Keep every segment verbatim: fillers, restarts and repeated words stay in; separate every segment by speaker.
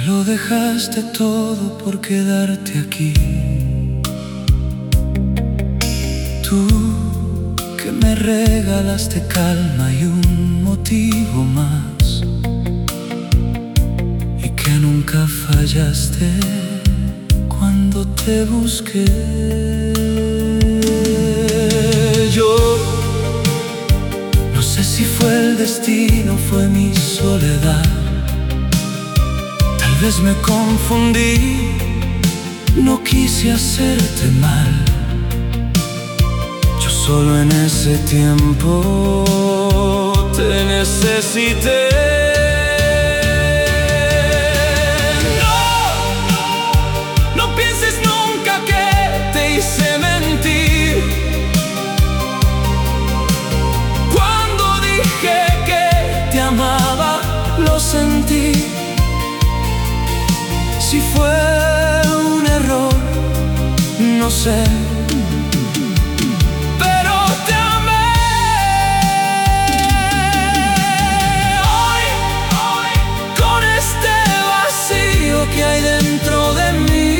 Speaker 1: lo dejaste todo por quedarte aquí. Tú que me regalaste calma y un motivo más, y que nunca fallaste cuando te busqué. Yo no sé si fue el destino, fue mi soledad. Tal vez me confundí, no quise hacerte mal. Yo solo en ese tiempo te necesité. No, no pienses nunca que te hice mentir. Cuando dije que te amaba, lo sentí. Si fue un error, no sé, pero te amé. Hoy, hoy, con este vacío que hay dentro de mí,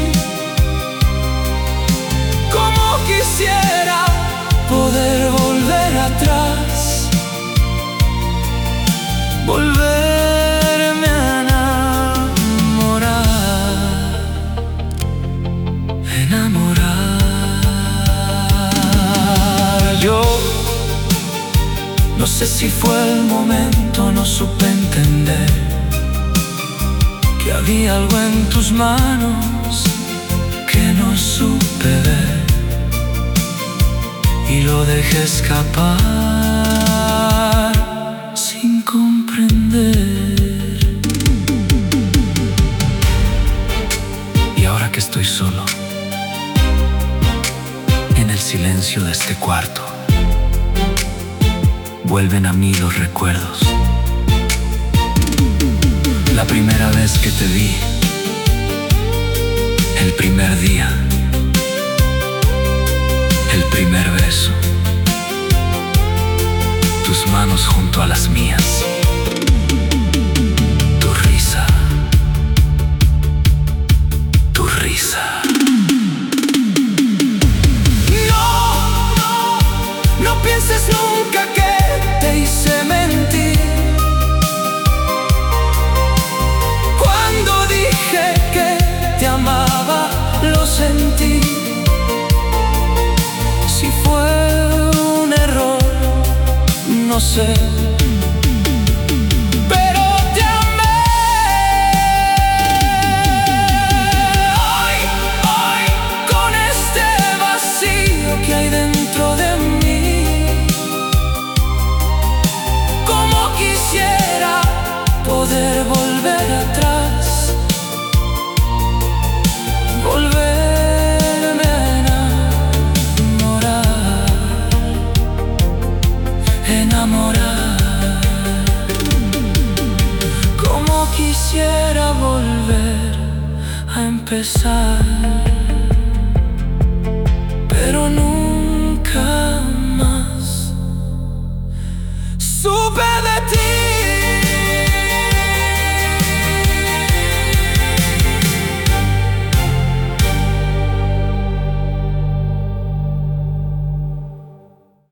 Speaker 1: como quisiera poder volver atrás, volver. Yo no sé si fue el momento, no supe entender que había algo en tus manos que no supe ver, y lo dejé escapar sin comprender. Y ahora que estoy solo en el silencio de este cuarto, vuelven a mí los recuerdos. La primera vez que te vi, el primer día, el primer beso, tus manos junto a las mías, tu risa, tu risa. No pienses nunca que te hice mentir. Cuando dije que te amaba, lo sentí. Si fue un error, no sé, pero te amé. Hoy, hoy, con este vacío que hay dentro de mí, quisiera poder volver atrás, volverme a enamorar, enamorar. Como quisiera volver a empezar, pero nunca más supe de ti.